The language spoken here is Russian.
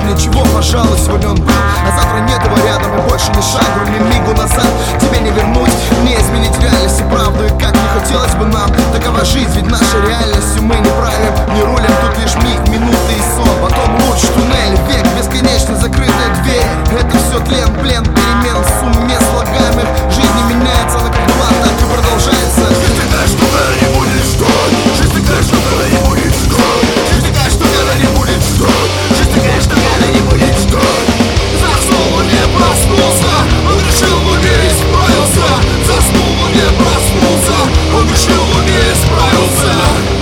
для чего, пожалуй, сегодня он был, а завтра нет его рядом, и больше ни шагу, ни мигу назад тебе не вернуть, не изменить реальность и правду. И как не хотелось бы нам, такова жизнь, ведь наша реальностью мы не правим, не рулим, тут лишь миг, минуты и сон. Потом луч, туннель, век, бесконечно закрытая дверь. Это все тлен, плен, перемен, в сумме слагаемых. Жизнь не меняется, она как была, так и продолжается. Жизнь такая, что когда не будет ждать. Жизнь такая, что когда не будет ждать. Жизнь такая, что когда не будет ждать. Жизнь такая, что когда не будет ждать. Заснул, он не проснулся. Он решил, но не исправился. Заснул, он не проснулся. Он решил, но не исправился.